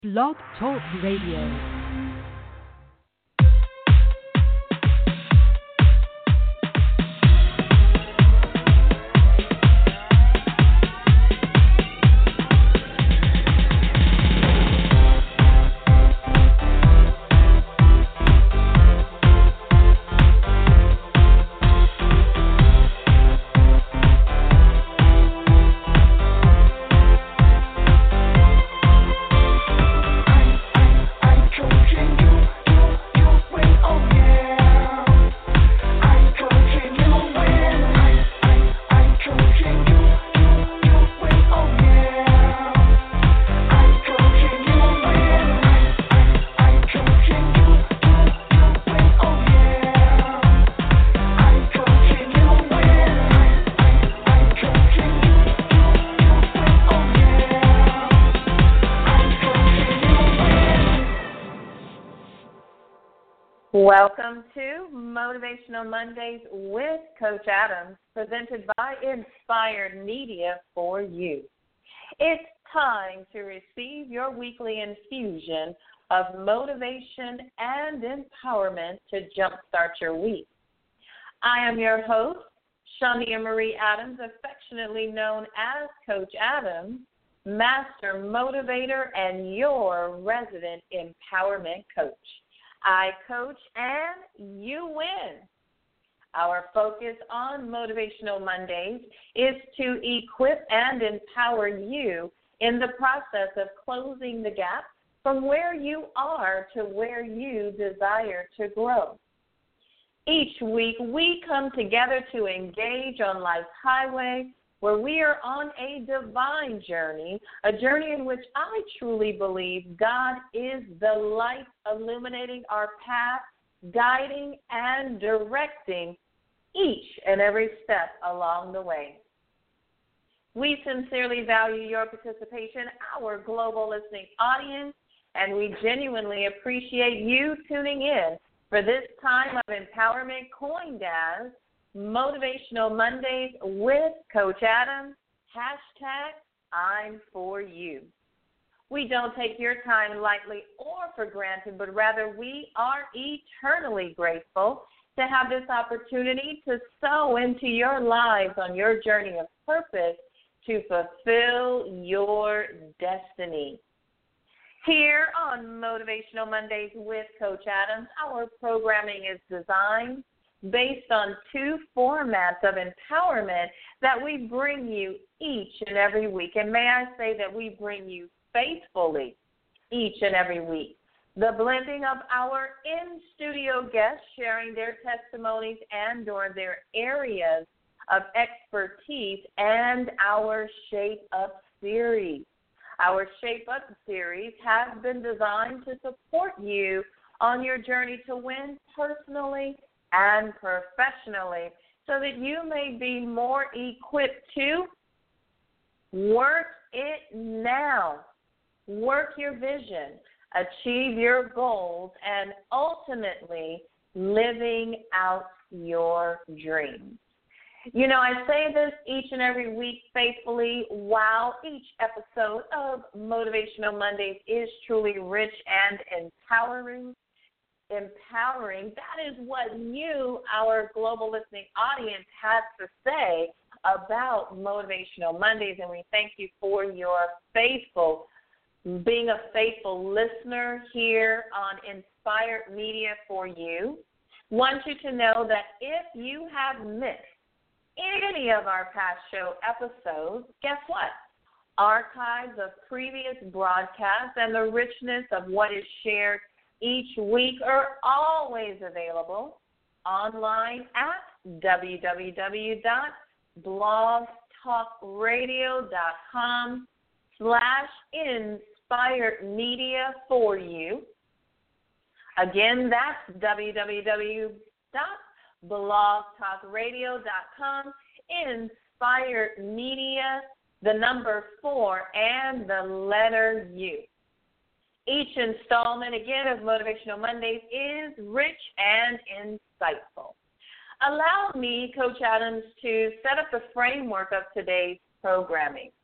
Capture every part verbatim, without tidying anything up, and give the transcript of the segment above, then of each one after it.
Blog Talk Radio. Welcome to Motivational Mondays with Coach Adams, presented by Inspired Media for you. It's time to receive your weekly infusion of motivation and empowerment to jumpstart your week. I am your host, Shania Marie Adams, affectionately known as Coach Adams, Master Motivator and your resident empowerment coach. I coach and you win. Our focus on Motivational Mondays is to equip and empower you in the process of closing the gap from where you are to where you desire to grow. Each week, we come together to engage on life's highway where we are on a divine journey, a journey in which I truly believe God is the light illuminating our path, guiding and directing each and every step along the way. We sincerely value your participation, our global listening audience, and we genuinely appreciate you tuning in for this time of empowerment coined as Motivational Mondays with Coach Adams, hashtag I'm for you. We don't take your time lightly or for granted, but rather we are eternally grateful to have this opportunity to sow into your lives on your journey of purpose to fulfill your destiny. Here on Motivational Mondays with Coach Adams, our programming is designed based on two formats of empowerment that we bring you each and every week. And may I say that we bring you faithfully each and every week. The blending of our in-studio guests sharing their testimonies and or their areas of expertise and our Shape Up series. Our Shape Up series has been designed to support you on your journey to win personally and professionally so that you may be more equipped to work it now, work your vision, achieve your goals, and ultimately living out your dreams. You know, I say this each and every week faithfully while each episode of Motivational Mondays is truly rich and empowering. Empowering, that is what you, our global listening audience, has to say about Motivational Mondays, and we thank you for your faithful, being a faithful listener here on Inspired Media for you. Want you to know that if you have missed any of our past show episodes, guess what? Archives of previous broadcasts and the richness of what is shared each week are always available online at w w w dot blog talk radio dot com slash inspired media for you. Again, that's w w w dot blog talk radio dot com, inspired media, the number four, and the letter U. Each installment, again, of Motivational Mondays is rich and insightful. Allow me, Coach Adams, to set up the framework of today's programming.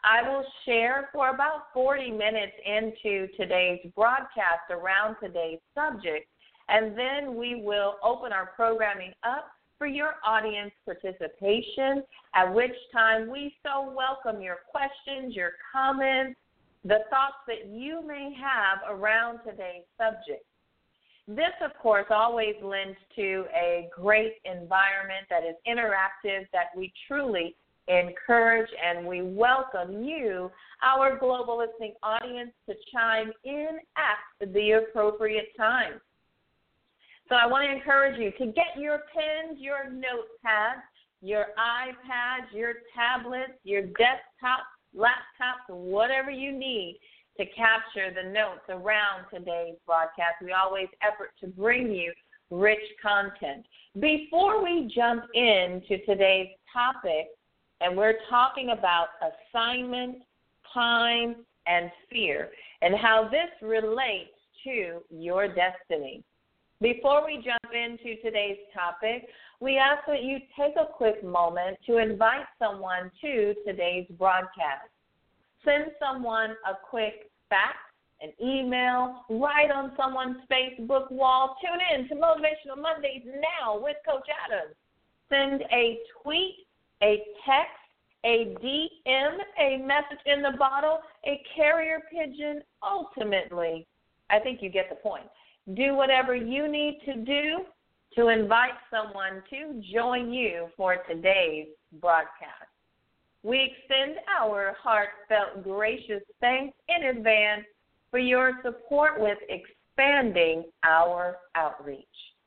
I will share for about forty minutes into today's broadcast around today's subject, and then we will open our programming up for your audience participation, at which time we so welcome your questions, your comments, the thoughts that you may have around today's subject. This, of course, always lends to a great environment that is interactive, that we truly encourage, and we welcome you, our global listening audience, to chime in at the appropriate time. So I want to encourage you to get your pens, your notepads, your iPads, your tablets, your desktops, laptops, whatever you need to capture the notes around today's broadcast. We always effort to bring you rich content. Before we jump into today's topic, and we're talking about assignment, time, and fear, and how this relates to your destiny. Before we jump into today's topic, we ask that you take a quick moment to invite someone to today's broadcast. Send someone a quick fax, an email, write on someone's Facebook wall. Tune in to Motivational Mondays now with Coach Adams. Send a tweet, a text, a D M, a message in the bottle, a carrier pigeon. Ultimately, I think you get the point. Do whatever you need to do to invite someone to join you for today's broadcast. We extend our heartfelt, gracious thanks in advance for your support with expanding our outreach.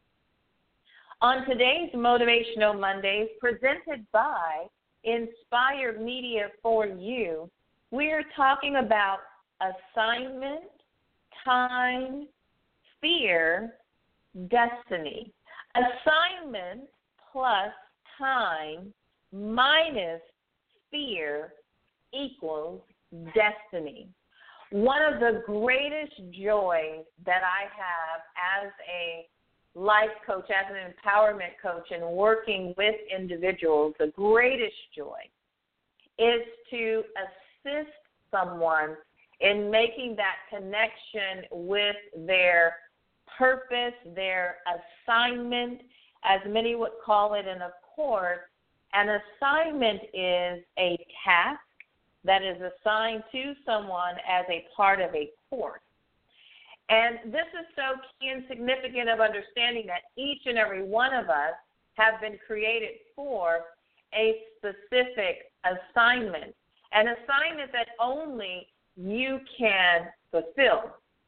On today's Motivational Mondays, presented by Inspired Media for You, we are talking about assignment, time, fear, destiny. Assignment plus time minus fear equals destiny. One of the greatest joys that I have as a life coach, as an empowerment coach, and working with individuals, the greatest joy is to assist someone in making that connection with their purpose, their assignment, as many would call it. And of course, an assignment is a task that is assigned to someone as a part of a course. And this is so key and significant of understanding that each and every one of us have been created for a specific assignment, an assignment that only you can fulfill.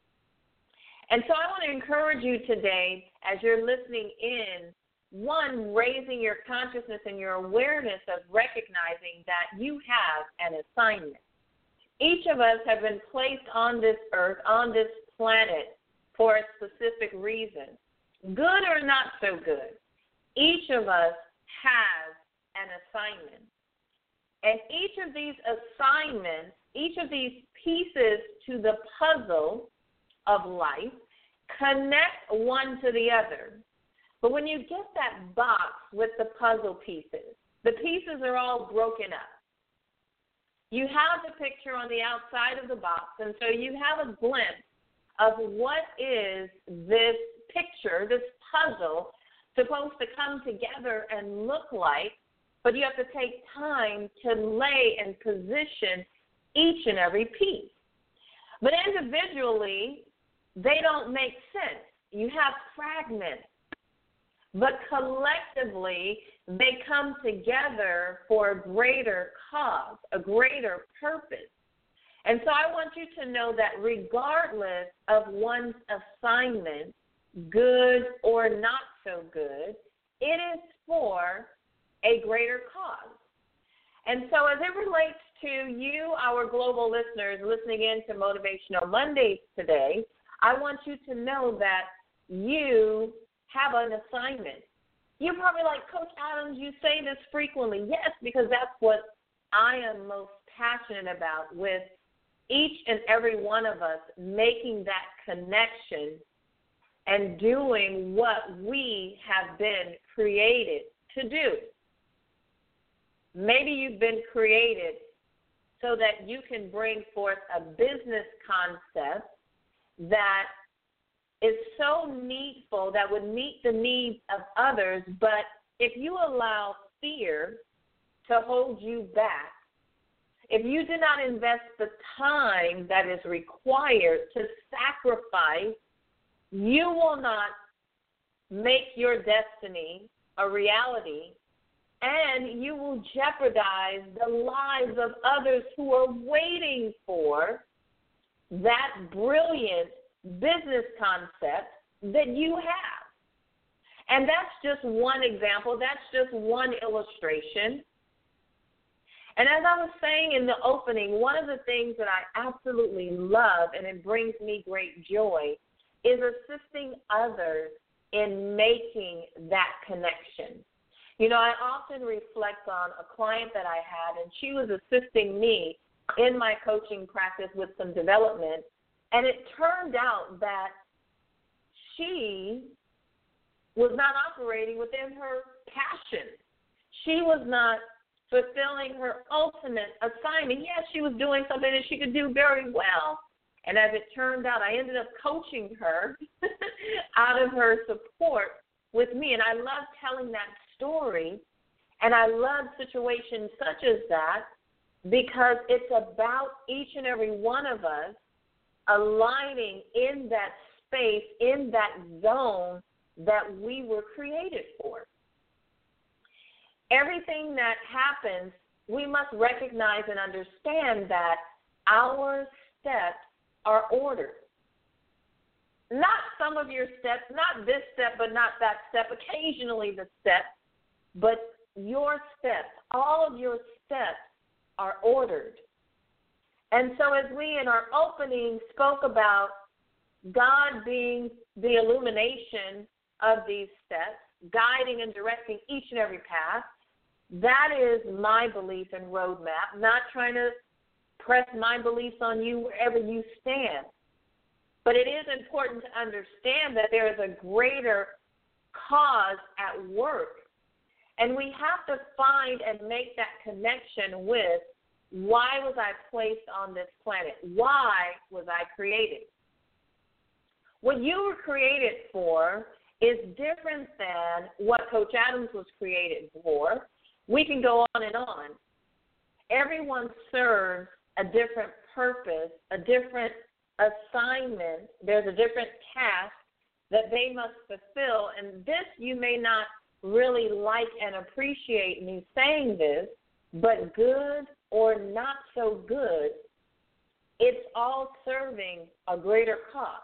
And so I want to encourage you today, as you're listening in, one, raising your consciousness and your awareness of recognizing that you have an assignment. Each of us have been placed on this earth, on this planet, for a specific reason, good or not so good. Each of us has an assignment. And each of these assignments, each of these pieces to the puzzle of life connect one to the other. But when you get that box with the puzzle pieces, the pieces are all broken up. You have the picture on the outside of the box, and so you have a glimpse of what is this picture, this puzzle, supposed to come together and look like, but you have to take time to lay and position each and every piece. But individually, they don't make sense. You have fragments. But collectively, they come together for a greater cause, a greater purpose. And so I want you to know that regardless of one's assignment, good or not so good, it is for a greater cause. And so as it relates to you, our global listeners, listening in to Motivational Mondays today, I want you to know that you have an assignment. You're probably like, Coach Adams, you say this frequently. Yes, because that's what I am most passionate about, with each and every one of us making that connection and doing what we have been created to do. Maybe you've been created so that you can bring forth a business concept that is so needful, that would meet the needs of others. But if you allow fear to hold you back, if you do not invest the time that is required to sacrifice, you will not make your destiny a reality, and you will jeopardize the lives of others who are waiting for that brilliant business concept that you have. And that's just one example. That's just one illustration. And as I was saying in the opening, one of the things that I absolutely love, and it brings me great joy, is assisting others in making that connection. You know, I often reflect on a client that I had, and she was assisting me in my coaching practice with some development, and it turned out that she was not operating within her passion. She was not fulfilling her ultimate assignment. Yes, she was doing something that she could do very well. And as it turned out, I ended up coaching her out of her support with me. And I love telling that story. And I love situations such as that because it's about each and every one of us aligning in that space, in that zone that we were created for. Everything that happens, we must recognize and understand that our steps are ordered. Not some of your steps, not this step, but not that step, occasionally the step, but your steps, all of your steps are ordered. And so as we in our opening spoke about God being the illumination of these steps, guiding and directing each and every path, that is my belief and roadmap, not trying to press my beliefs on you wherever you stand. But it is important to understand that there is a greater cause at work. And we have to find and make that connection with why was I placed on this planet? Why was I created? What you were created for is different than what Coach Adams was created for. We can go on and on. Everyone serves a different purpose, a different assignment. There's a different task that they must fulfill. And this, you may not really like and appreciate me saying this, but good or not so good, it's all serving a greater cause.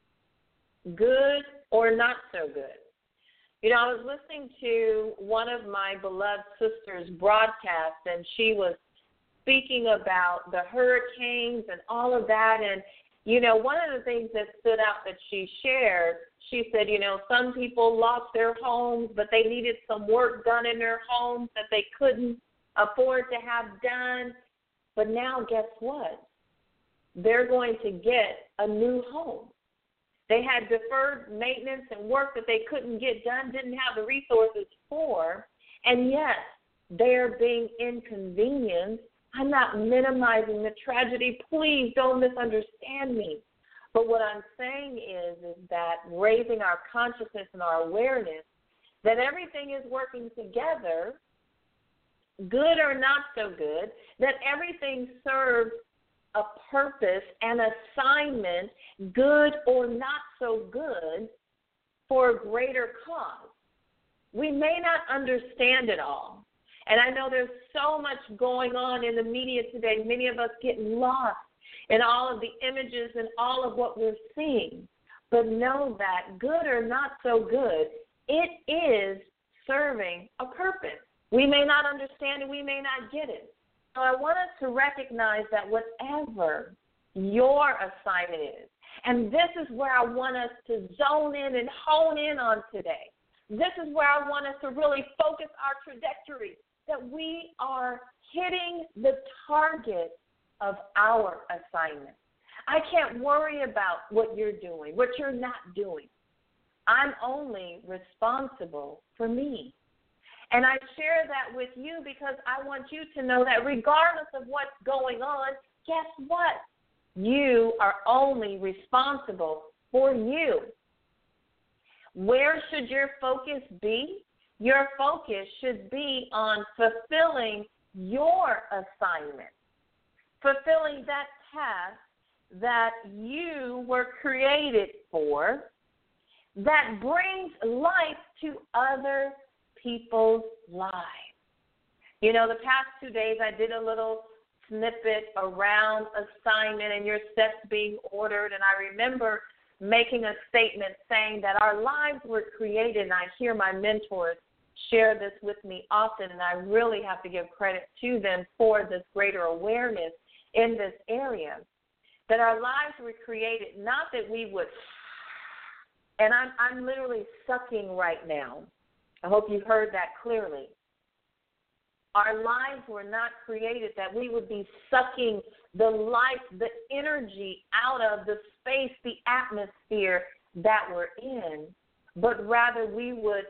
Good or not so good. You know, I was listening to one of my beloved sisters' broadcasts, and she was speaking about the hurricanes and all of that. And, you know, one of the things that stood out that she shared, she said, you know, some people lost their homes, but they needed some work done in their homes that they couldn't afford to have done. But now, guess what? They're going to get a new home. They had deferred maintenance and work that they couldn't get done, didn't have the resources for, and yes, they're being inconvenienced. I'm not minimizing the tragedy. Please don't misunderstand me. But what I'm saying is, is that raising our consciousness and our awareness that everything is working together, good or not so good, that everything serves a purpose, an assignment, good or not so good, for a greater cause. We may not understand it all. And I know there's so much going on in the media today, many of us getting lost in all of the images and all of what we're seeing. But know that good or not so good, it is serving a purpose. We may not understand it, we may not get it. So I want us to recognize that whatever your assignment is, and this is where I want us to zone in and hone in on today. This is where I want us to really focus our trajectory, that we are hitting the target of our assignment. I can't worry about what you're doing, what you're not doing. I'm only responsible for me. And I share that with you because I want you to know that regardless of what's going on, guess what? You are only responsible for you. Where should your focus be? Your focus should be on fulfilling your assignment, fulfilling that task that you were created for, that brings life to other people's lives. You know, the past two days I did a little snippet around assignment and your steps being ordered, and I remember making a statement saying that our lives were created, and I hear my mentors share this with me often, and I really have to give credit to them for this greater awareness in this area, that our lives were created not that we would, and I'm, I'm literally sucking right now. I hope you heard that clearly. Our lives were not created that we would be sucking the life, the energy out of the space, the atmosphere that we're in, but rather we would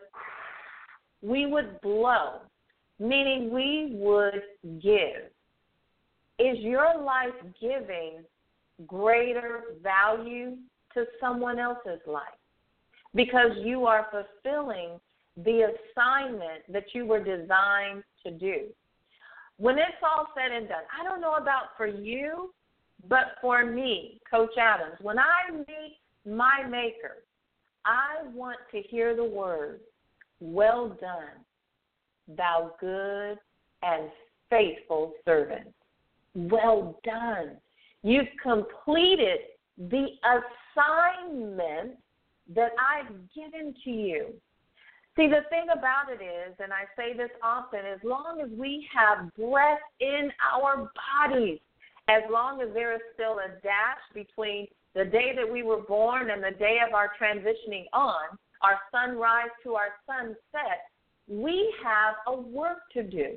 we would blow, meaning we would give. Is your life giving greater value to someone else's life? Because you are fulfilling the assignment that you were designed to do. When it's all said and done, I don't know about for you, but for me, Coach Adams, when I meet my maker, I want to hear the words, "Well done, thou good and faithful servant." Well done. You've completed the assignment that I've given to you. See, the thing about it is, and I say this often, as long as we have breath in our bodies, as long as there is still a dash between the day that we were born and the day of our transitioning on, our sunrise to our sunset, we have a work to do.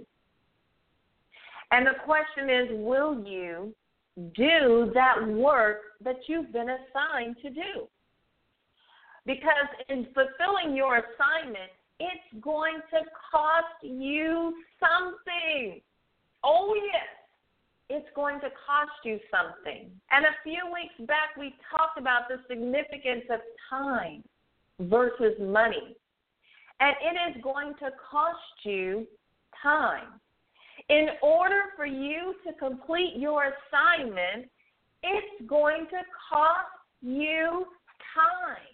And the question is, will you do that work that you've been assigned to do? Because in fulfilling your assignment, it's going to cost you something. Oh, yes, it's going to cost you something. And a few weeks back, we talked about the significance of time versus money. And it is going to cost you time. In order for you to complete your assignment, it's going to cost you time.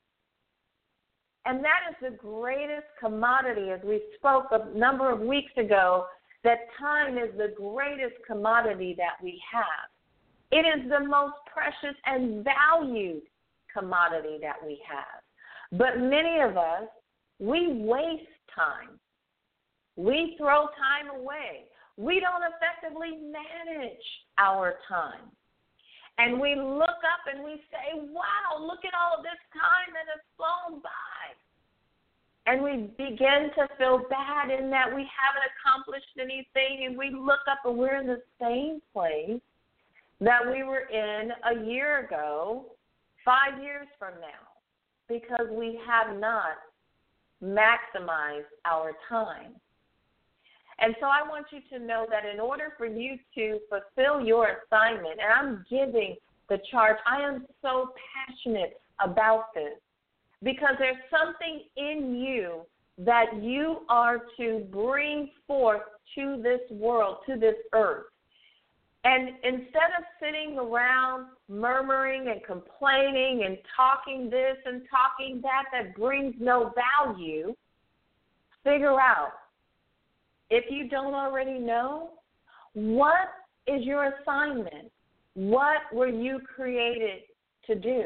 And that is the greatest commodity, as we spoke a number of weeks ago, that time is the greatest commodity that we have. It is the most precious and valued commodity that we have. But many of us, we waste time. We throw time away. We don't effectively manage our time. And we look up and we say, wow, look at all of this time that has flown by. And we begin to feel bad in that we haven't accomplished anything, and we look up and we're in the same place that we were in a year ago, five years from now, because we have not maximized our time. And so I want you to know that in order for you to fulfill your assignment, and I'm giving the charge, I am so passionate about this, because there's something in you that you are to bring forth to this world, to this earth. And instead of sitting around murmuring and complaining and talking this and talking that that brings no value, figure out, if you don't already know, what is your assignment? What were you created to do?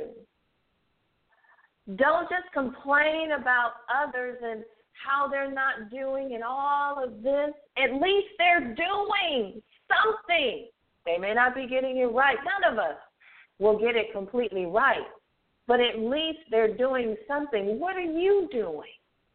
Don't just complain about others and how they're not doing and all of this. At least they're doing something. They may not be getting it right. None of us will get it completely right. But at least they're doing something. What are you doing?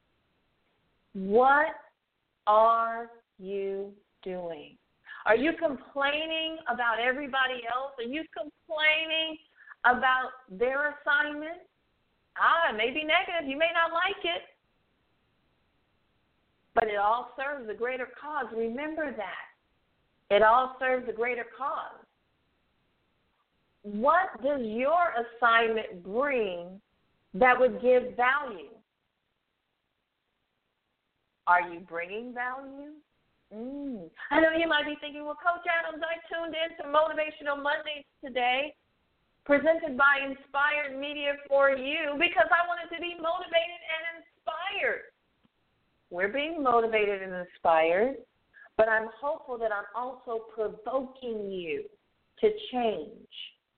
What are you doing? Are you complaining about everybody else? Are you complaining about their assignment? Ah, it may be negative. You may not like it. but it all serves a greater cause. Remember that. It all serves a greater cause. What does your assignment bring that would give value? Are you bringing value? Mm. I know you might be thinking, well, Coach Adams, I tuned in to Motivational Mondays today, presented by Inspired Media for you, because I wanted to be motivated and inspired. We're being motivated and inspired, but I'm hopeful that I'm also provoking you to change,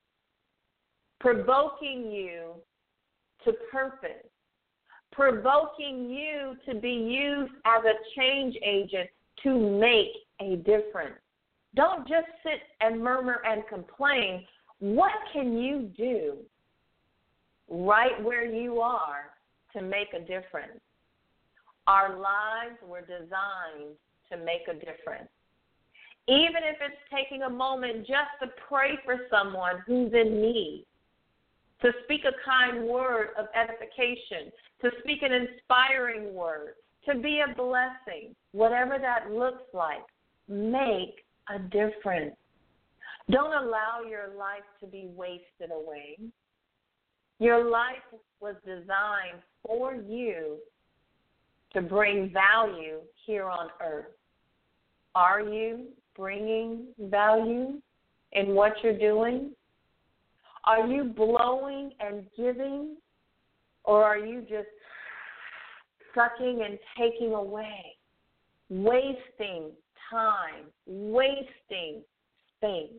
provoking you to purpose, provoking you to be used as a change agent to make a difference. Don't just sit and murmur and complain. What can you do right where you are to make a difference? Our lives were designed to make a difference. Even if it's taking a moment just to pray for someone who's in need, to speak a kind word of edification, to speak an inspiring word, to be a blessing, whatever that looks like, make a difference. Don't allow your life to be wasted away. Your life was designed for you to bring value here on earth. Are you bringing value in what you're doing? Are you blowing and giving, or are you just sucking and taking away, wasting time, wasting space?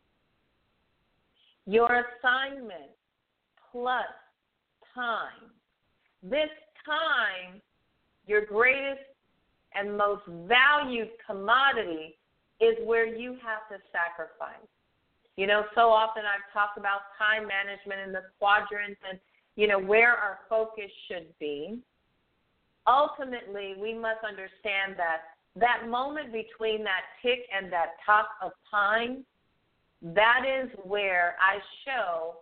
Your assignment plus time. This time, your greatest and most valued commodity, is where you have to sacrifice. You know, so often I've talked about time management in the quadrants and, you know, where our focus should be. Ultimately, we must understand that that moment between that tick and that tock of time, that is where I show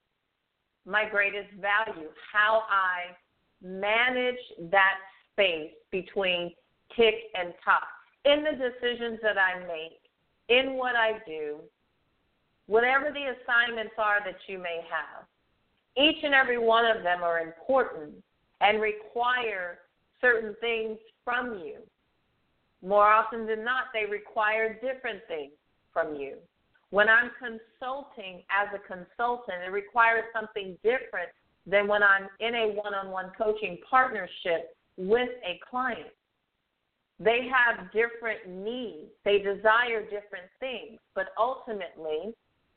my greatest value, how I manage that space between tick and tock in the decisions that I make, in what I do, whatever the assignments are that you may have. Each and every one of them are important and require certain things from you. More often than not, they require different things from you. When I'm consulting as a consultant, it requires something different than when I'm in a one-on-one coaching partnership with a client. They have different needs. They desire different things. But ultimately,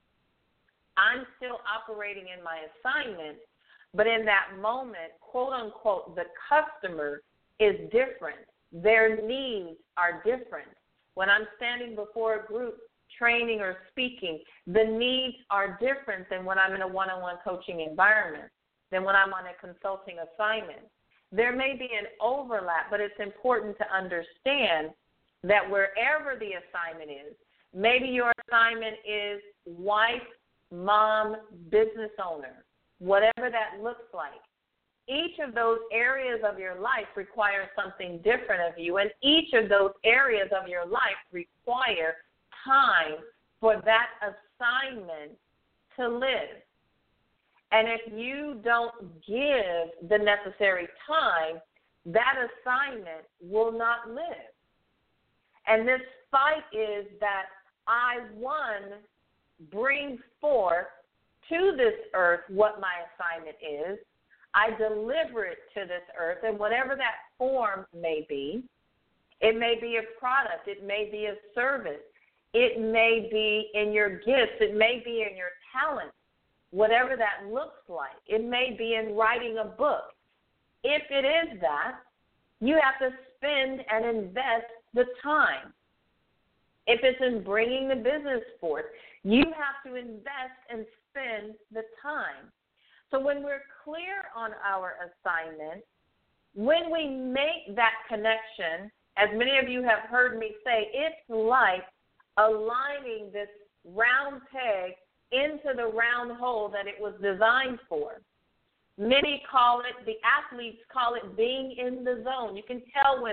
I'm still operating in my assignment, but in that moment, quote unquote, the customer is different. Their needs are different. When I'm standing before a group training or speaking, the needs are different than when I'm in a one-on-one coaching environment, than when I'm on a consulting assignment. There may be an overlap, but it's important to understand that wherever the assignment is, maybe your assignment is wife, mom, business owner, whatever that looks like. Each of those areas of your life requires something different of you, and each of those areas of your life require time for that assignment to live. And if you don't give the necessary time, that assignment will not live. And this fight is that I, one, bring forth to this earth what my assignment is. I deliver it to this earth, and whatever that form may be, it may be a product, it may be a service, it may be in your gifts, it may be in your talents, whatever that looks like. It may be in writing a book. If it is that, you have to spend and invest the time. If it's in bringing the business forth, you have to invest and spend the time. So when we're clear on our assignment, when we make that connection, as many of you have heard me say, it's like aligning this round peg into the round hole that it was designed for. Many call it, the athletes call it being in the zone. You can tell when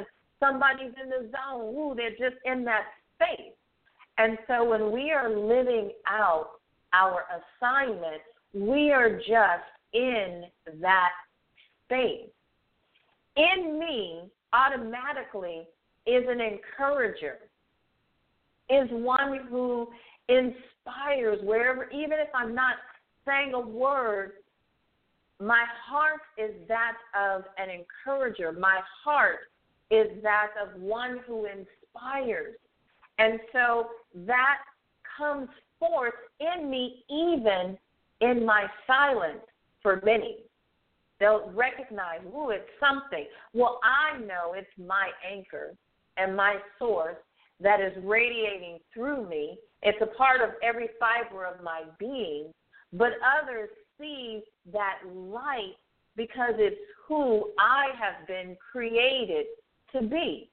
somebody's in the zone. Ooh, they're just in that space. And so when we are living out our assignment, we are just in that space. In me, automatically, is an encourager, is one who inspires wherever, even if I'm not saying a word, my heart is that of an encourager. My heart is that of one who inspires. And so that comes forth in me even in my silence for many. They'll recognize, ooh, it's something. Well, I know it's my anchor and my source that is radiating through me. It's a part of every fiber of my being, but others see that light because it's who I have been created to be.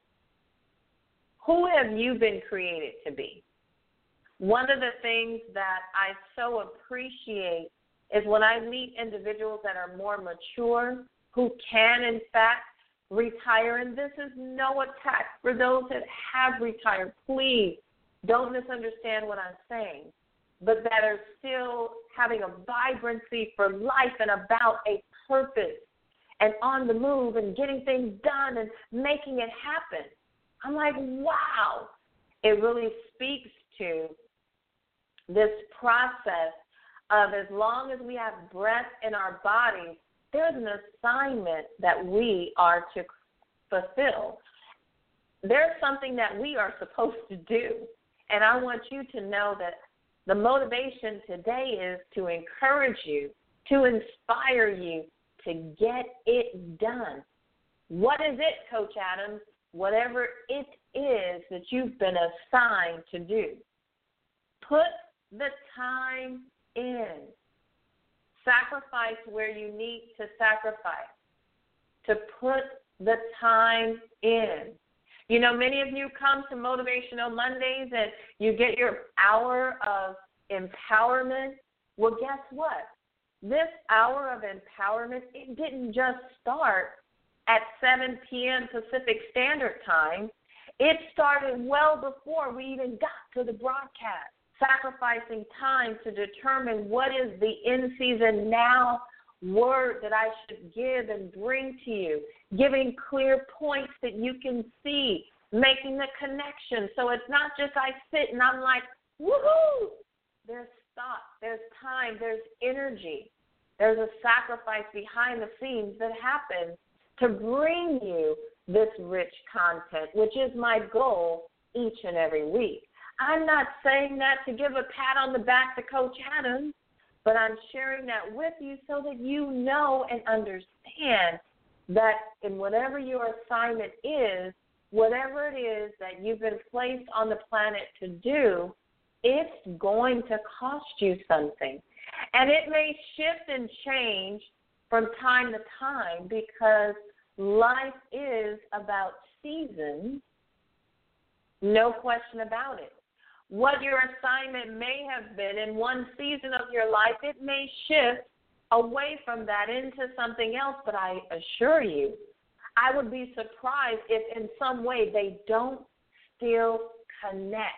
Who have you been created to be? One of the things that I so appreciate is when I meet individuals that are more mature, who can, in fact, retire. And this is no attack for those that have retired. Please don't misunderstand what I'm saying, but that are still having a vibrancy for life and about a purpose and on the move and getting things done and making it happen. I'm like, wow. It really speaks to this process of as long as we have breath in our bodies, there's an assignment that we are to fulfill. There's something that we are supposed to do. And I want you to know that the motivation today is to encourage you, to inspire you to get it done. What is it, Coach Adams? Whatever it is that you've been assigned to do. Put the time in. Sacrifice where you need to sacrifice. To put the time in. You know, many of you come to Motivational Mondays and you get your hour of empowerment. Well, guess what? This hour of empowerment, it didn't just start at seven p.m. Pacific Standard Time. It started well before we even got to the broadcast, sacrificing time to determine what is the in-season now word that I should give and bring to you, giving clear points that you can see, making the connection. So it's not just I sit and I'm like, woohoo! There's thought, there's time, there's energy. There's a sacrifice behind the scenes that happens to bring you this rich content, which is my goal each and every week. I'm not saying that to give a pat on the back to Coach Adams, but I'm sharing that with you so that you know and understand that in whatever your assignment is, whatever it is that you've been placed on the planet to do, it's going to cost you something. And it may shift and change from time to time because life is about seasons, no question about it. What your assignment may have been in one season of your life, it may shift away from that into something else, but I assure you, I would be surprised if in some way they don't still connect.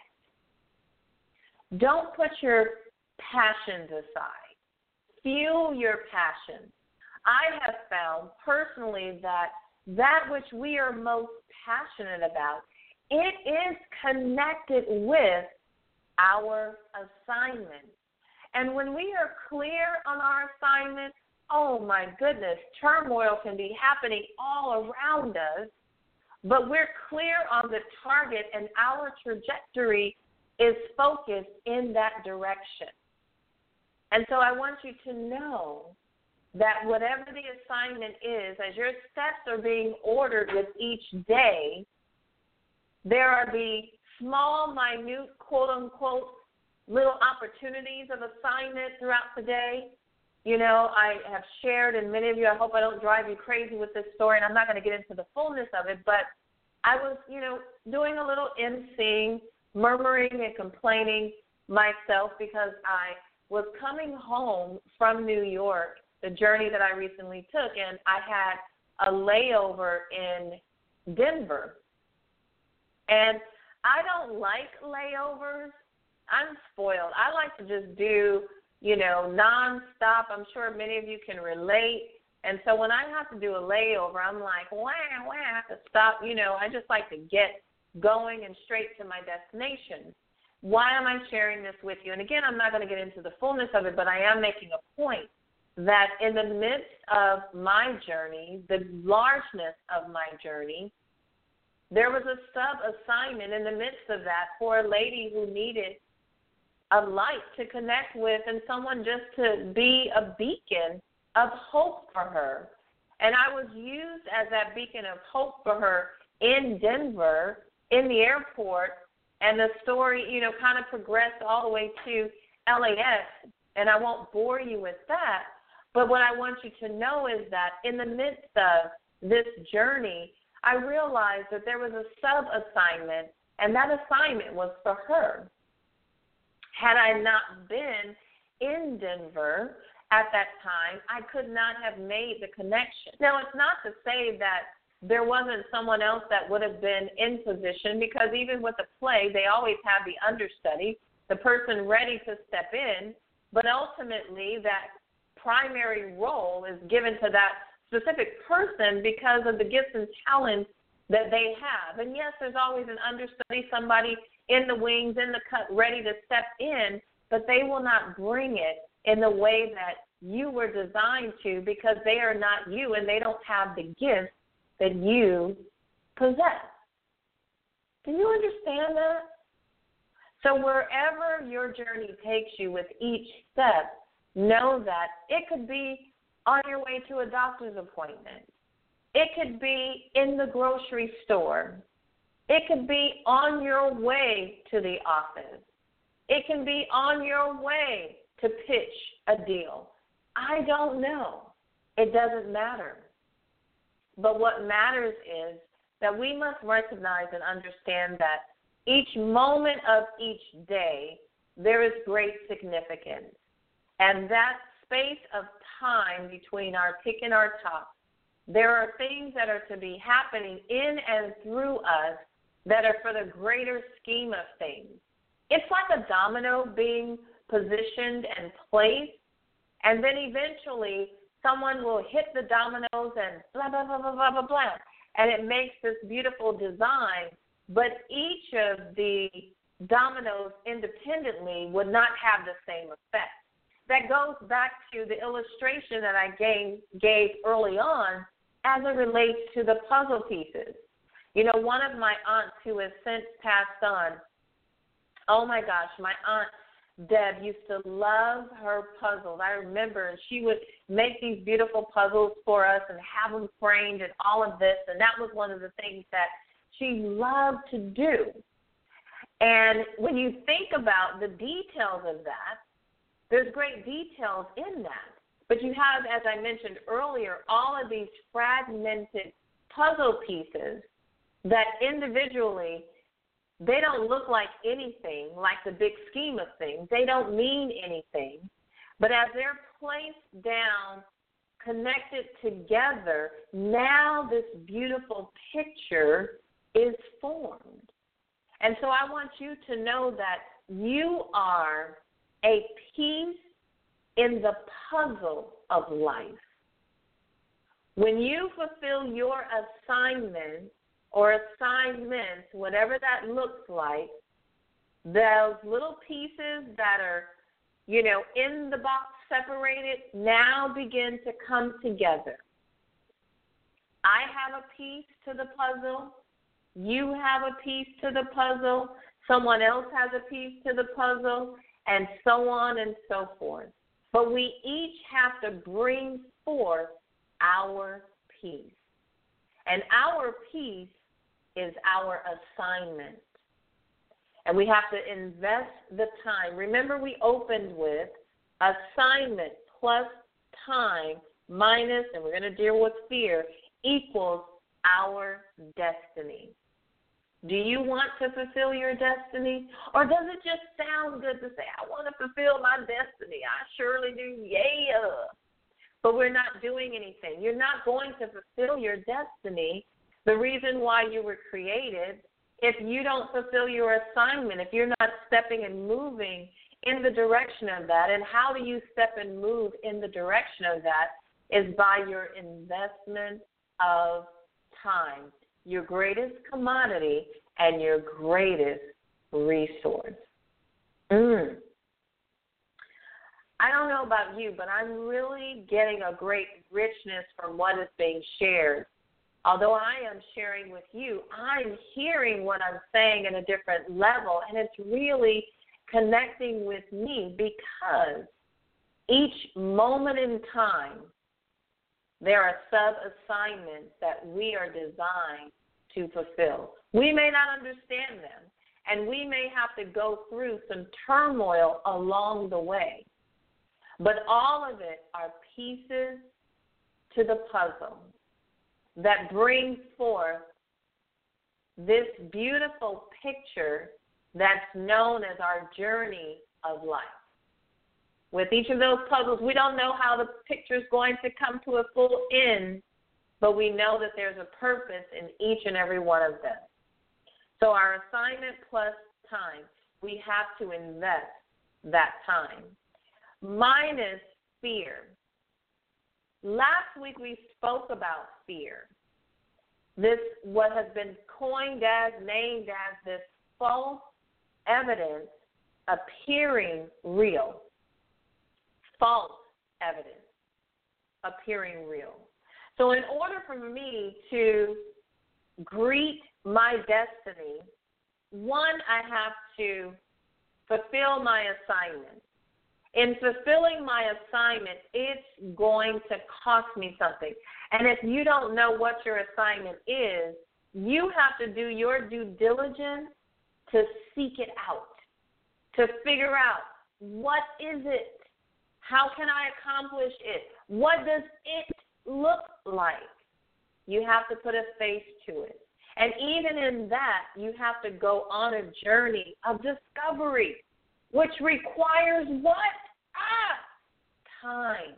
Don't put your passions aside. Fuel your passions. I have found personally that that which we are most passionate about, it is connected with our assignment. And when we are clear on our assignment, oh my goodness, turmoil can be happening all around us, but we're clear on the target and our trajectory is focused in that direction. And so I want you to know that whatever the assignment is, as your steps are being ordered with each day, there are the small, minute, quote-unquote, little opportunities of assignment throughout the day. You know, I have shared, and many of you, I hope I don't drive you crazy with this story, and I'm not going to get into the fullness of it, but I was, you know, doing a little emceeing, murmuring and complaining myself because I was coming home from New York, the journey that I recently took, and I had a layover in Denver. And I don't like layovers. I'm spoiled. I like to just do, you know, nonstop. I'm sure many of you can relate. And so when I have to do a layover, I'm like, wah, wah, I have to stop. You know, I just like to get going and straight to my destination. Why am I sharing this with you? And again, I'm not going to get into the fullness of it, but I am making a point that in the midst of my journey, the largeness of my journey, there was a sub-assignment in the midst of that for a lady who needed a light to connect with and someone just to be a beacon of hope for her. And I was used as that beacon of hope for her in Denver, in the airport, and the story, you know, kind of progressed all the way to L A X, and I won't bore you with that. But what I want you to know is that in the midst of this journey, I realized that there was a sub-assignment, and that assignment was for her. Had I not been in Denver at that time, I could not have made the connection. Now, it's not to say that there wasn't someone else that would have been in position, because even with a play, they always have the understudy, the person ready to step in, but ultimately that primary role is given to that specific person because of the gifts and talents that they have. And yes, there's always an understudy, somebody in the wings, in the cut, ready to step in, but they will not bring it in the way that you were designed to, because they are not you and they don't have the gifts that you possess. Do you understand that? So wherever your journey takes you with each step, know that it could be on your way to a doctor's appointment. It could be in the grocery store. It could be on your way to the office. It can be on your way to pitch a deal. I don't know. It doesn't matter. But what matters is that we must recognize and understand that each moment of each day, there is great significance. And that space of time between our tick and our top, there are things that are to be happening in and through us that are for the greater scheme of things. It's like a domino being positioned and placed, and then eventually someone will hit the dominoes and blah, blah, blah, blah, blah, blah, blah, and it makes this beautiful design, but each of the dominoes independently would not have the same effect. That goes back to the illustration that I gave, gave early on as it relates to the puzzle pieces. You know, one of my aunts who has since passed on, oh my gosh, my aunt Deb used to love her puzzles. I remember, and she would make these beautiful puzzles for us and have them framed and all of this, and that was one of the things that she loved to do. And when you think about the details of that, there's great details in that. But you have, as I mentioned earlier, all of these fragmented puzzle pieces that individually, they don't look like anything, like the big scheme of things. They don't mean anything. But as they're placed down, connected together, now this beautiful picture is formed. And so I want you to know that you are a piece in the puzzle of life. When you fulfill your assignment or assignments, whatever that looks like, those little pieces that are, you know, in the box separated now begin to come together. I have a piece to the puzzle. You have a piece to the puzzle. Someone else has a piece to the puzzle, and so on and so forth. But we each have to bring forth our piece. And our piece is our assignment. And we have to invest the time. Remember, we opened with assignment plus time minus, and we're going to deal with fear, equals our destiny. Do you want to fulfill your destiny? Or does it just sound good to say, I want to fulfill my destiny? I surely do, yeah. But we're not doing anything. You're not going to fulfill your destiny. The reason why you were created if you don't fulfill your assignment, if you're not stepping and moving in the direction of that. And how do you step and move in the direction of that is by your investment of time, your greatest commodity and your greatest resource. Mm. I don't know about you, but I'm really getting a great richness from what is being shared. Although I am sharing with you, I'm hearing what I'm saying at a different level, and it's really connecting with me because each moment in time, there are sub-assignments that we are designed to fulfill. We may not understand them, and we may have to go through some turmoil along the way. But all of it are pieces to the puzzle that bring forth this beautiful picture that's known as our journey of life. With each of those puzzles, we don't know how the picture is going to come to a full end, but we know that there's a purpose in each and every one of them. So our assignment plus time, we have to invest that time. Minus fear. Last week we spoke about fear. This, what has been coined as, named as this false evidence appearing real. False evidence appearing real. So in order for me to greet my destiny, one, I have to fulfill my assignment. In fulfilling my assignment, it's going to cost me something. And if you don't know what your assignment is, you have to do your due diligence to seek it out, to figure out what is it? How can I accomplish it? What does it look like? You have to put a face to it. And even in that, you have to go on a journey of discovery, which requires what? Ah, time.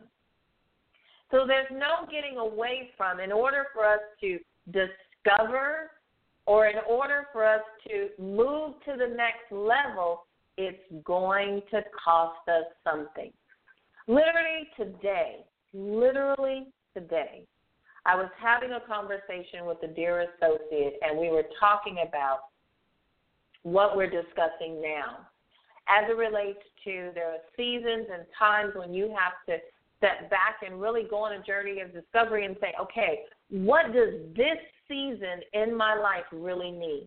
So there's no getting away from, in order for us to discover or in order for us to move to the next level, it's going to cost us something. Literally today, literally today, I was having a conversation with a dear associate, and we were talking about what we're discussing now. As it relates to, there are seasons and times when you have to step back and really go on a journey of discovery and say, okay, what does this season in my life really need?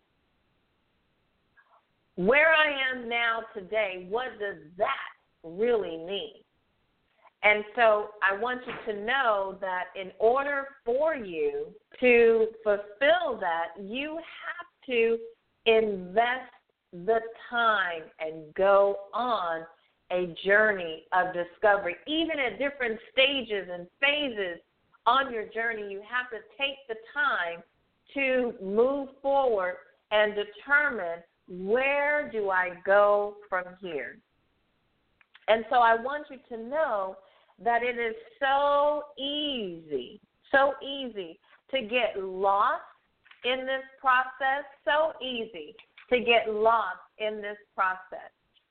Where I am now today, what does that really need? And so I want you to know that in order for you to fulfill that, you have to invest the time and go on a journey of discovery. Even at different stages and phases on your journey, you have to take the time to move forward and determine, where do I go from here? And so I want you to know that it is so easy, so easy to get lost in this process, so easy to get lost in this process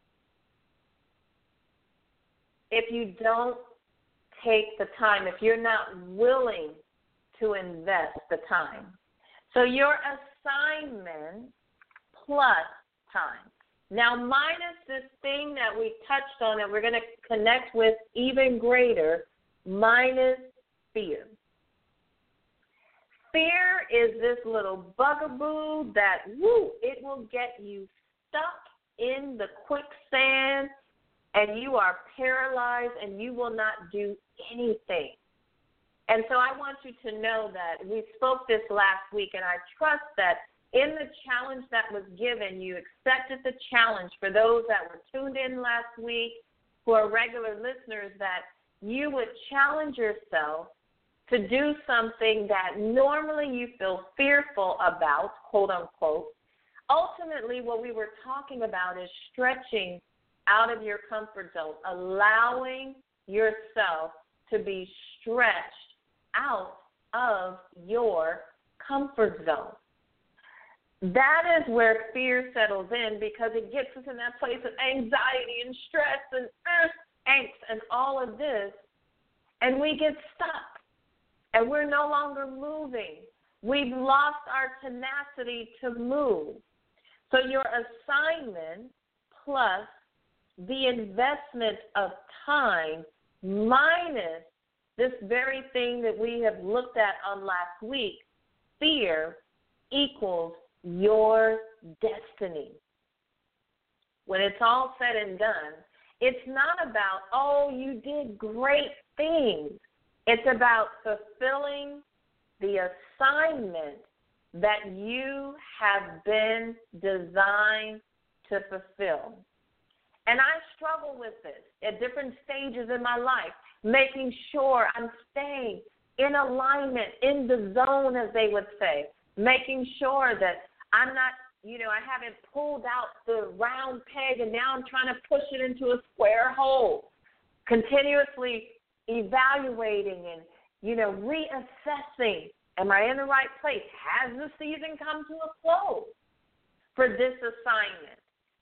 if you don't take the time, if you're not willing to invest the time. So your assignment plus time. Now, minus this thing that we touched on that we're going to connect with even greater, minus fear. Fear is this little bugaboo that, woo, it will get you stuck in the quicksand and you are paralyzed and you will not do anything. And so I want you to know that we spoke this last week, and I trust that in the challenge that was given, you accepted the challenge. For those that were tuned in last week, who are regular listeners, that you would challenge yourself to do something that normally you feel fearful about, quote unquote. Ultimately, what we were talking about is stretching out of your comfort zone, allowing yourself to be stretched out of your comfort zone. that is where fear settles in, because it gets us in that place of anxiety and stress and uh, angst and all of this, and we get stuck, and we're no longer moving. We've lost our tenacity to move. So your assignment plus the investment of time minus this very thing that we have looked at on last week, fear, equals your destiny. When it's all said and done, it's not about, oh, you did great things. It's about fulfilling the assignment that you have been designed to fulfill. And I struggle with this at different stages in my life, making sure I'm staying in alignment, in the zone, as they would say, making sure that I'm not, you know, I haven't pulled out the round peg and now I'm trying to push it into a square hole, continuously evaluating and, you know, reassessing. Am I in the right place? Has the season come to a close for this assignment?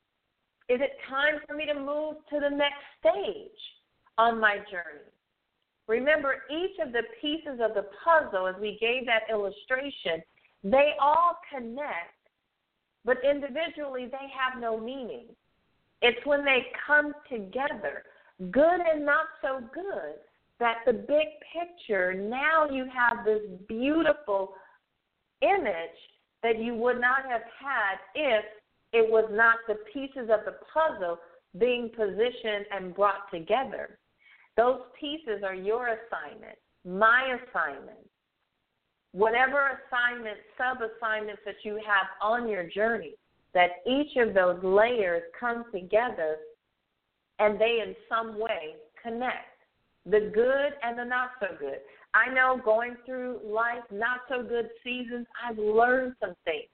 Is it time for me to move to the next stage on my journey? Remember, each of the pieces of the puzzle, as we gave that illustration, they all connect, but individually they have no meaning. It's when they come together, good and not so good, that the big picture, now you have this beautiful image that you would not have had if it was not the pieces of the puzzle being positioned and brought together. Those pieces are your assignment, my assignment. Whatever assignment, sub-assignments that you have on your journey, that each of those layers come together and they in some way connect, the good and the not so good. I know going through life, not so good seasons, I've learned some things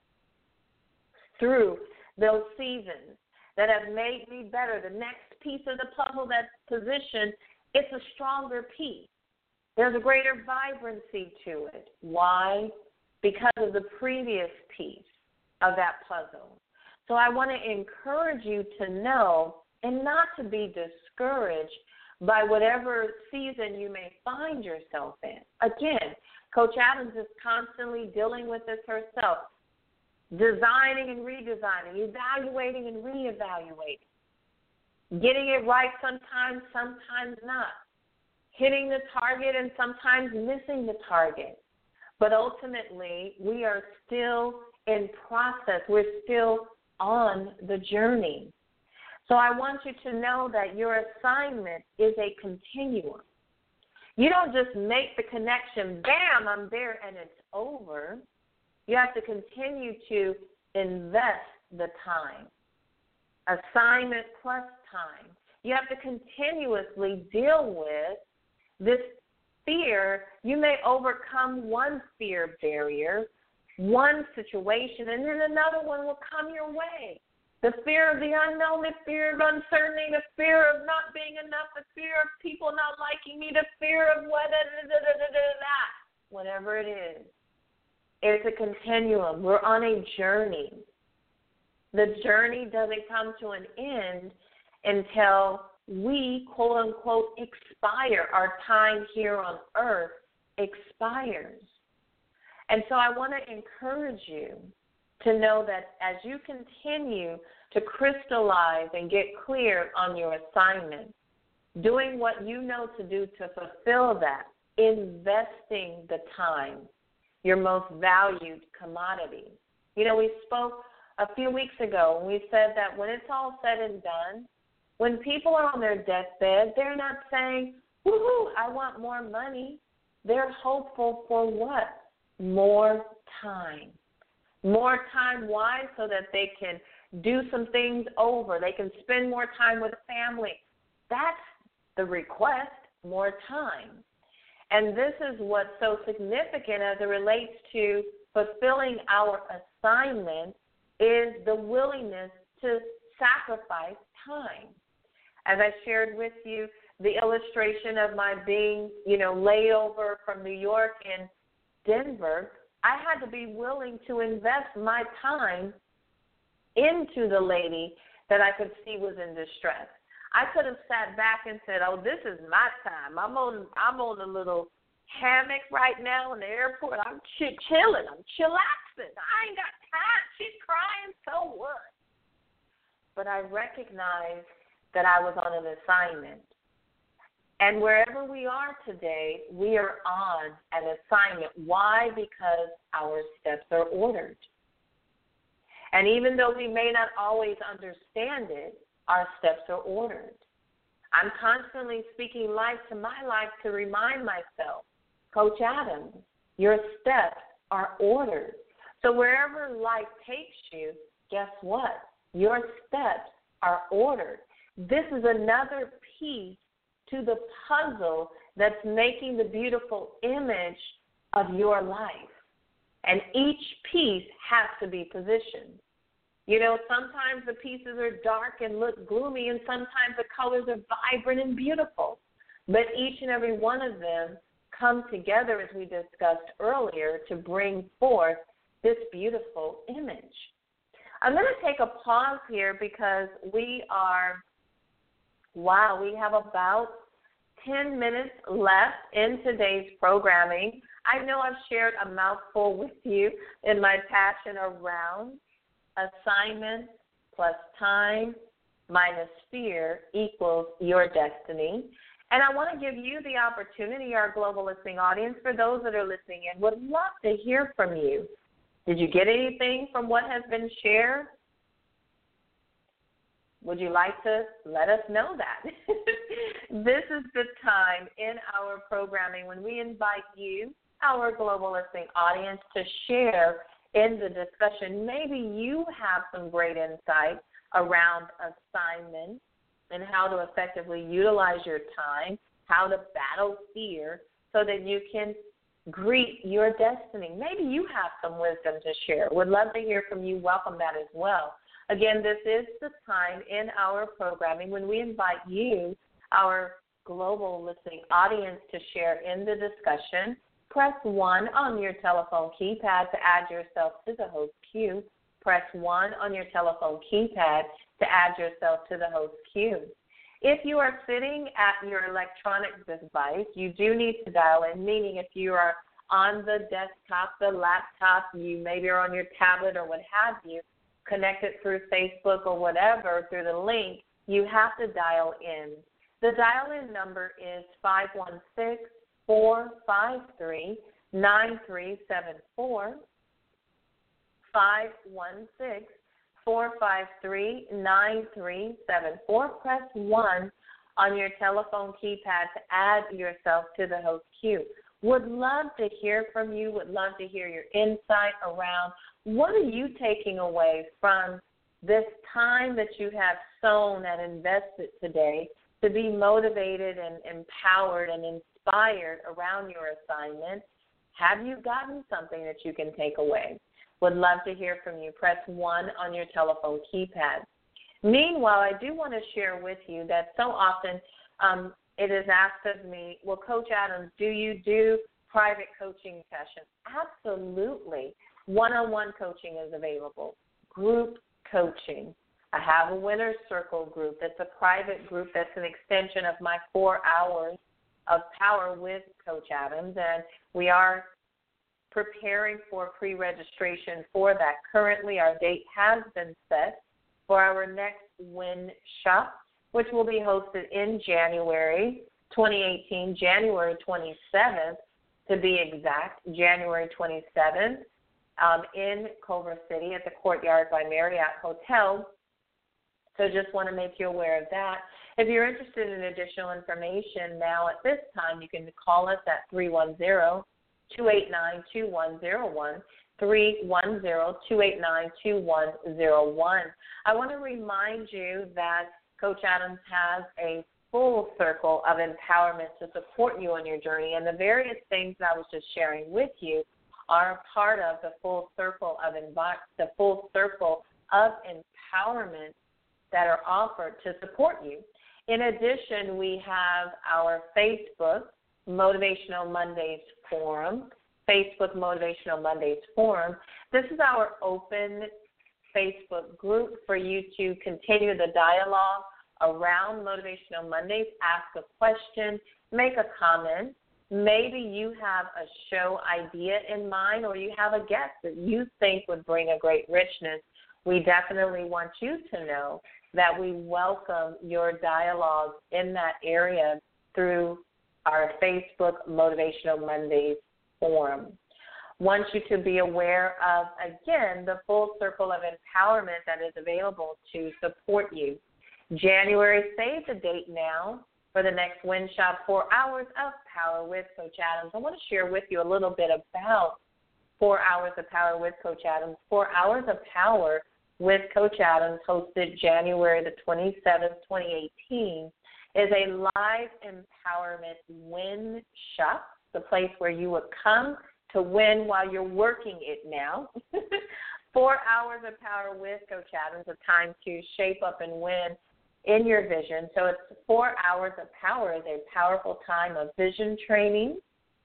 through those seasons that have made me better. The next piece of the puzzle that's positioned, it's a stronger piece. There's a greater vibrancy to it. Why? Because of the previous piece of that puzzle. So I want to encourage you to know and not to be discouraged by whatever season you may find yourself in. Again, Coach Adams is constantly dealing with this herself, designing and redesigning, evaluating and reevaluating, getting it right sometimes, sometimes not, hitting the target and sometimes missing the target. But ultimately, we are still in process. We're still on the journey. So I want you to know that your assignment is a continuum. You don't just make the connection, bam, I'm there, and it's over. You have to continue to invest the time. Assignment plus time. You have to continuously deal with this fear. You may overcome one fear barrier, one situation, and then another one will come your way. The fear of the unknown, the fear of uncertainty, the fear of not being enough, the fear of people not liking me, the fear of what, da, da, da, da, da, whatever it is. It's a continuum. We're on a journey. The journey doesn't come to an end until we, quote unquote, expire. Our time here on earth expires. And so I want to encourage you to know that as you continue to crystallize and get clear on your assignment, doing what you know to do to fulfill that, investing the time, your most valued commodity. You know, we spoke a few weeks ago and we said that when it's all said and done, when people are on their deathbed, they're not saying, woohoo, I want more money. They're hopeful for what? More time. More time, why? So that they can do some things over. They can spend more time with family. That's the request, more time. And this is what's so significant as it relates to fulfilling our assignment is the willingness to sacrifice time. As I shared with you the illustration of my being, you know, layover from New York and Denver, I had to be willing to invest my time into the lady that I could see was in distress. I could have sat back and said, oh, this is my time. I'm on I'm on a little hammock right now in the airport. I'm ch- chilling. I'm chillaxing. I ain't got time. She's crying, so what? But I recognized that I was on an assignment. And wherever we are today, we are on an assignment. Why? Because our steps are ordered. And even though we may not always understand it, our steps are ordered. I'm constantly speaking life to my life to remind myself, Coach Adams, your steps are ordered. So wherever life takes you, guess what? Your steps are ordered. This is another piece to the puzzle that's making the beautiful image of your life. And each piece has to be positioned. You know, sometimes the pieces are dark and look gloomy, and sometimes the colors are vibrant and beautiful. But each and every one of them come together, as we discussed earlier, to bring forth this beautiful image. I'm going to take a pause here because we are, wow, we have about ten minutes left in today's programming. I know I've shared a mouthful with you in my passion around assignment plus time minus fear equals your destiny. And I want to give you the opportunity, our global listening audience, for those that are listening in, would love to hear from you. Did you get anything from what has been shared? Would you like to let us know that? This is the time in our programming when we invite you, our global listening audience, to share in the discussion. Maybe you have some great insight around assignments and how to effectively utilize your time, how to battle fear so that you can greet your destiny. Maybe you have some wisdom to share. Would love to hear from you. Welcome that as well. Again, this is the time in our programming when we invite you, our global listening audience, to share in the discussion. Press one on your telephone keypad to add yourself to the host queue. Press one on your telephone keypad to add yourself to the host queue. If you are sitting at your electronic device, you do need to dial in, meaning if you are on the desktop, the laptop, you maybe are on your tablet or what have you, connected through Facebook or whatever, through the link, you have to dial in. The dial-in number is five one six, four five three, nine three seven four, five one six, four five three, nine three seven four. Press one on your telephone keypad to add yourself to the host queue. Would love to hear from you, would love to hear your insight around what are you taking away from this time that you have sown and invested today to be motivated and empowered and inspired around your assignment. Have you gotten something that you can take away? Would love to hear from you. Press one on your telephone keypad. Meanwhile, I do want to share with you that so often um, it is asked of me, well, Coach Adams, do you do private coaching sessions? Absolutely. One-on-one coaching is available. Group coaching. I have a Winner's Circle group. That's a private group that's an extension of my four hours of power with Coach Adams, and we are preparing for pre-registration for that. Currently, our date has been set for our next Win Shop, which will be hosted in January twenty eighteen, January twenty-seventh to be exact, January twenty-seventh, um, in Culver City at the Courtyard by Marriott Hotel. So just want to make you aware of that. If you're interested in additional information now at this time, you can call us at three one zero, two eight nine, two one zero one, three one zero, two eight nine, two one zero one. I want to remind you that Coach Adams has a full circle of empowerment to support you on your journey, and the various things that I was just sharing with you are part of the full circle of envi- the full circle of empowerment that are offered to support you. In addition, we have our Facebook Motivational Mondays Forum, Facebook Motivational Mondays forum. This is our open Facebook group for you to continue the dialogue around Motivational Mondays. Ask a question, make a comment. Maybe you have a show idea in mind, or you have a guest that you think would bring a great richness. We definitely want you to know that we welcome your dialogue in that area through our Facebook Motivational Mondays forum. Want you to be aware of, again, the full circle of empowerment that is available to support you. January, save the date now for the next Win Shop, Four Hours of Power with Coach Adams. I want to share with you a little bit about Four Hours of Power with Coach Adams. Four Hours of Power with Coach Adams, hosted January the twenty-seventh, twenty eighteen, is a live empowerment win shop, the place where you would come to win while you're working it now. Four Hours of Power with Coach Adams, a time to shape up and win in your vision. So it's four hours of power is a powerful time of vision training,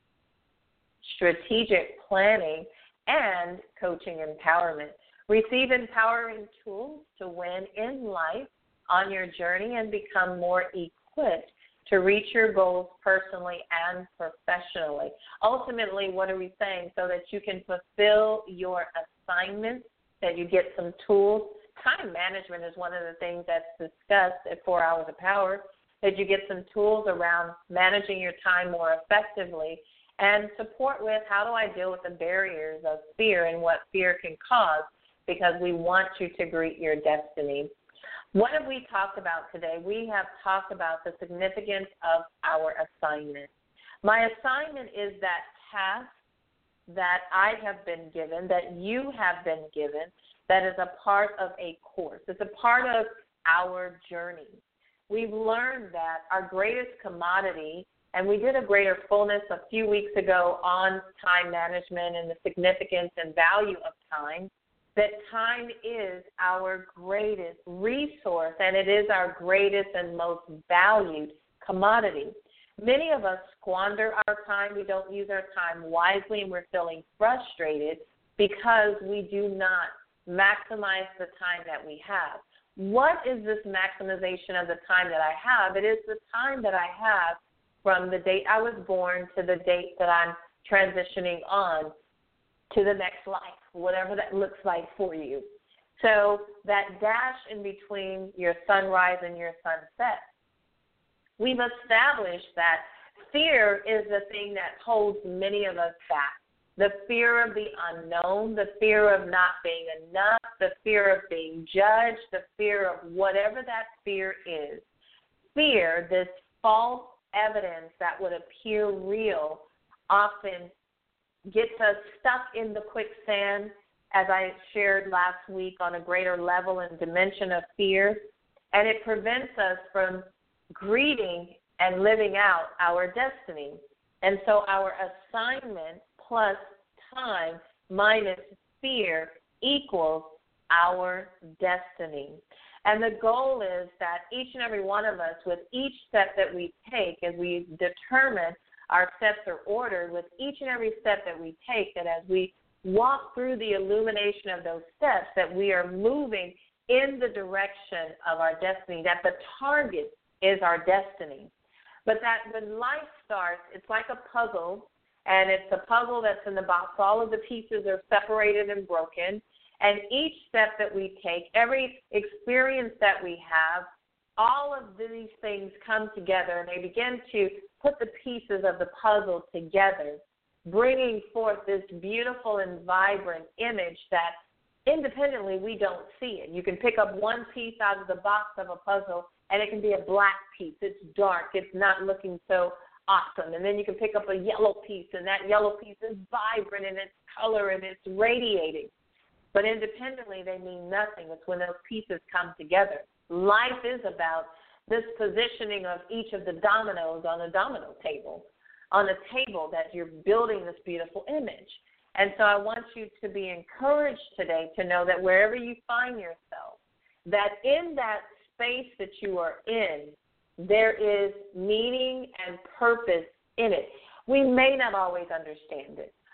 strategic planning, and coaching empowerment. Receive empowering tools to win in life on your journey and become more equipped to reach your goals personally and professionally. Ultimately, what are we saying? So that you can fulfill your assignments, that you get some tools. Time management is one of the things that's discussed at Four Hours of Power, that you get some tools around managing your time more effectively, and support with how do I deal with the barriers of fear and what fear can cause, because we want you to greet your destiny. What have we talked about today? We have talked about the significance of our assignment. My assignment is that task that I have been given, that you have been given, that is a part of a course. It's a part of our journey. We've learned that our greatest commodity, and we did a Greater Fullness a few weeks ago on time management and the significance and value of time, that time is our greatest resource, and it is our greatest and most valued commodity. Many of us squander our time. We don't use our time wisely, and we're feeling frustrated because we do not maximize the time that we have. What is this maximization of the time that I have? It is the time that I have from the date I was born to the date that I'm transitioning on to the next life, whatever that looks like for you. So that dash in between your sunrise and your sunset, we've established that fear is the thing that holds many of us back. The fear of the unknown, the fear of not being enough, the fear of being judged, the fear of whatever that fear is. Fear, this false evidence that would appear real, often gets us stuck in the quicksand, as I shared last week, on a greater level and dimension of fear, and it prevents us from greeting and living out our destiny. And so our assignment plus time minus fear equals our destiny. And the goal is that each and every one of us, with each step that we take, as we determine our steps are ordered, with each and every step that we take, that as we walk through the illumination of those steps, that we are moving in the direction of our destiny, that the target is our destiny. But that when life starts, it's like a puzzle, and it's a puzzle that's in the box. All of the pieces are separated and broken, and each step that we take, every experience that we have, all of these things come together, and they begin to put the pieces of the puzzle together, bringing forth this beautiful and vibrant image that independently we don't see it. You can pick up one piece out of the box of a puzzle, and it can be a black piece. It's dark. It's not looking so awesome. And then you can pick up a yellow piece, and that yellow piece is vibrant in its color and it's radiating. But independently, they mean nothing. It's when those pieces come together. Life is about this positioning of each of the dominoes on a domino table, on a table that you're building this beautiful image. And so I want you to be encouraged today to know that wherever you find yourself, that in that space that you are in, there is meaning and purpose in it. We may not always understand it,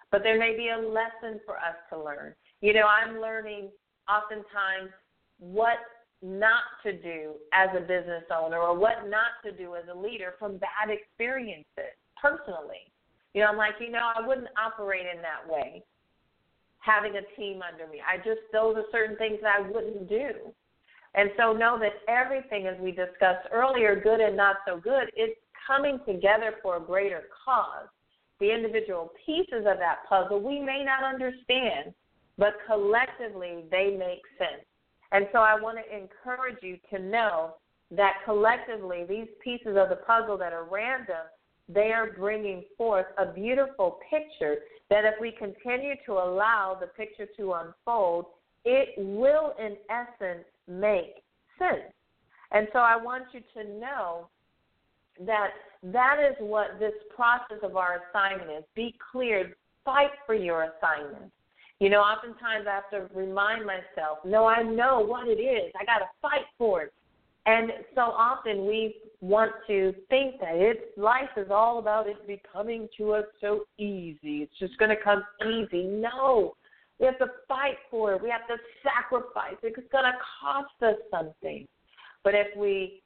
but there may be a lesson for us to learn. You know, I'm learning oftentimes what not to do as a business owner or what not to do as a leader from bad experiences personally. You know, I'm like, you know, I wouldn't operate in that way, having a team under me. I just, those are certain things that I wouldn't do. And so know that everything, as we discussed earlier, good and not so good, it's coming together for a greater cause. The individual pieces of that puzzle we may not understand, but collectively they make sense. And so I want to encourage you to know that collectively these pieces of the puzzle that are random, they are bringing forth a beautiful picture that if we continue to allow the picture to unfold, it will in essence make sense. And so I want you to know that that is what this process of our assignment is. Be clear. Fight for your assignment. You know, oftentimes I have to remind myself, no, I know what it is. I got to fight for it. And so often we want to think that it's, life is all about it becoming to us so easy. It's just going to come easy. No, we have to fight for it. We have to sacrifice it. It's going to cost us something. But if we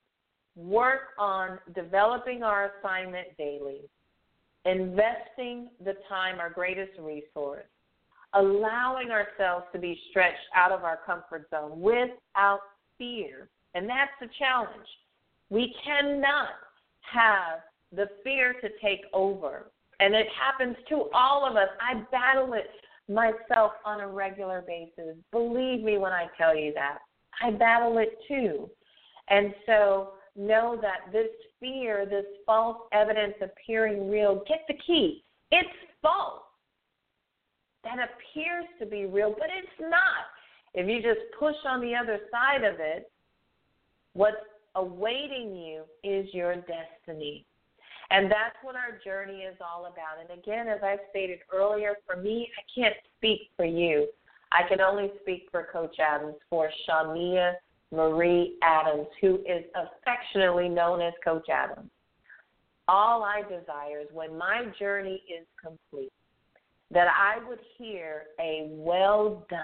work on developing our assignment daily, investing the time, our greatest resource, allowing ourselves to be stretched out of our comfort zone without fear. And that's the challenge. We cannot have the fear to take over. And it happens to all of us. I battle it myself on a regular basis. Believe me when I tell you that. I battle it too. And so know that this fear, this false evidence appearing real, get the key. It's false. That appears to be real, but it's not. If you just push on the other side of it, what's awaiting you is your destiny. And that's what our journey is all about. And again, as I stated earlier, for me, I can't speak for you. I can only speak for Coach Adams, for Shamia Marie Adams, who is affectionately known as Coach Adams. All I desire is when my journey is complete, that I would hear a well done,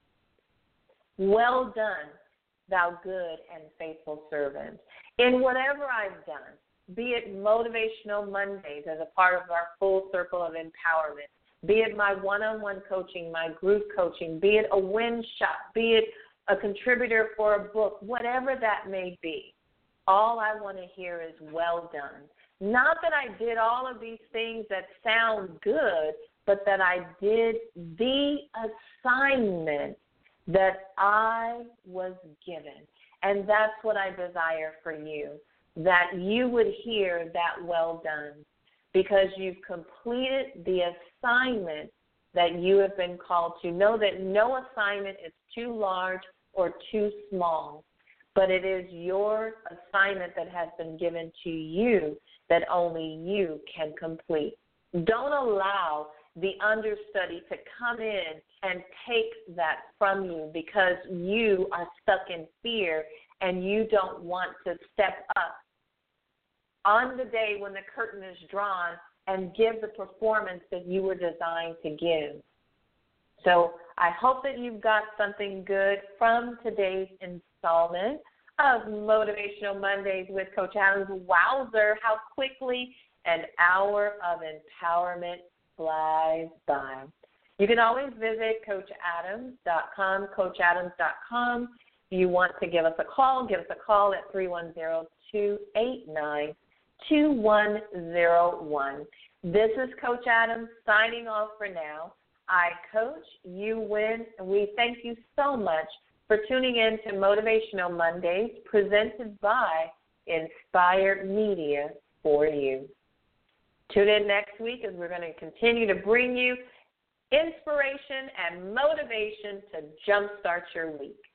well done, thou good and faithful servant. In whatever I've done, be it Motivational Mondays as a part of our full circle of empowerment, be it my one-on-one coaching, my group coaching, be it a win shot, be it a contributor for a book, whatever that may be, all I want to hear is well done. Not that I did all of these things that sound good, but that I did the assignment that I was given. And that's what I desire for you, that you would hear that well done, because you've completed the assignment that you have been called to. Know that no assignment is too large or too small, but it is your assignment that has been given to you that only you can complete. Don't allow the understudy to come in and take that from you because you are stuck in fear and you don't want to step up on the day when the curtain is drawn and give the performance that you were designed to give. So I hope that you've got something good from today's installment of Motivational Mondays with Coach Adams. Wowzer, how quickly an hour of empowerment flies by. You can always visit coach adams dot com, coach adams dot com. If you want to give us a call, give us a call at three one zero, two eight nine, two one zero one. This is Coach Adams signing off for now. I coach, you win, and we thank you so much for tuning in to Motivational Mondays presented by Inspired Media for you. Tune in next week as we're going to continue to bring you inspiration and motivation to jumpstart your week.